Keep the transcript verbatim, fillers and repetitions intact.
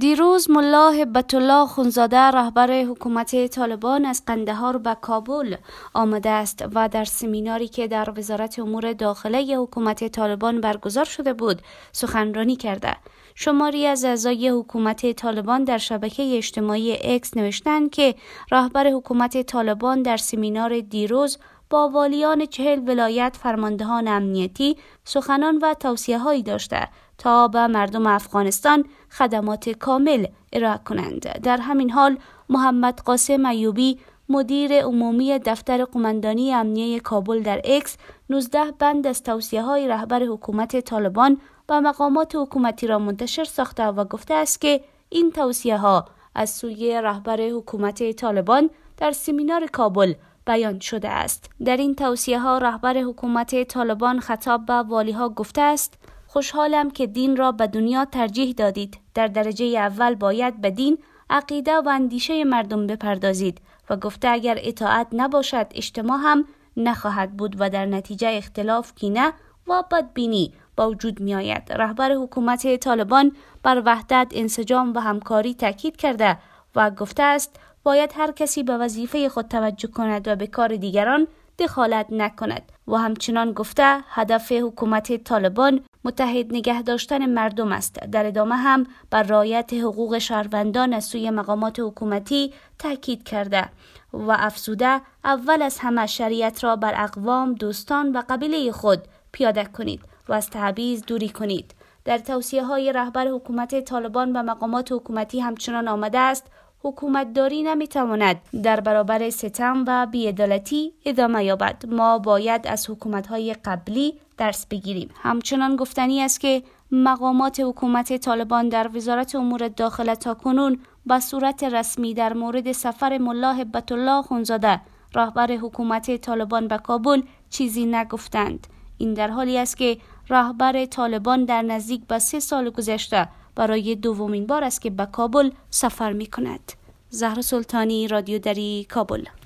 دیروز ملا هبت الله خونزاده رهبر حکومت طالبان از قندهار به کابل آمده است و در سمیناری که در وزارت امور داخله حکومت طالبان برگزار شده بود سخنرانی کرده. شماری از اعضای حکومت طالبان در شبکه اجتماعی اکس نوشتند که رهبر حکومت طالبان در سمینار دیروز با والیان چهل ولایت فرماندهان امنیتی سخنان و توصیه‌هایی داشته تا به مردم افغانستان خدمات کامل ارائه کنند. در همین حال محمد قاسم ایوبی مدیر عمومی دفتر قماندانی امنیه کابل در اکس نوزده بند از توصیه‌های رهبر حکومت طالبان به مقامات حکومتی را منتشر ساخته و گفته است که این توصیه‌ها از سوی رهبر حکومت طالبان در سمینار کابل بیان شده است. در این توصیه‌ها رهبر حکومت طالبان خطاب به والی‌ها گفته است: خوشحالم که دین را به دنیا ترجیح دادید. در درجه اول باید به دین، عقیده و اندیشه مردم بپردازید و گفته اگر اطاعت نباشد اجتماع هم نخواهد بود و در نتیجه اختلاف، کینه و بدبینی با وجود می آید. رهبر حکومت طالبان بر وحدت، انسجام و همکاری تاکید کرده و گفته است باید هر کسی به وظیفه خود توجه کند و به کار دیگران دخالت نکند و همچنان گفته هدف حکومت طالبان متحد نگه داشتن مردم است. در ادامه هم بر رعایت حقوق شهروندان از سوی مقامات حکومتی تاکید کرده و افزوده اول از همه شریعت را بر اقوام، دوستان و قبیله خود پیاده کنید و از تبعیض دوری کنید. در توصیه‌های رهبر حکومت طالبان به مقامات حکومتی همچنان آمده است حکومت داری نمیتواند در برابر ستم و بی‌عدالتی ادامه یابد. ما باید از حکومت‌های قبلی درس بگیریم. همچنان گفتنی است که مقامات حکومت طالبان در وزارت امور داخله تاکنون به صورت رسمی در مورد سفر ملا هبت الله خونزاده رهبر حکومت طالبان به کابل چیزی نگفتند. این در حالی است که رهبر طالبان در نزدیک به سه سال گذشته برای دومین بار است که به کابل سفر می کند. زهرا سلطانی، رادیو دری، کابل.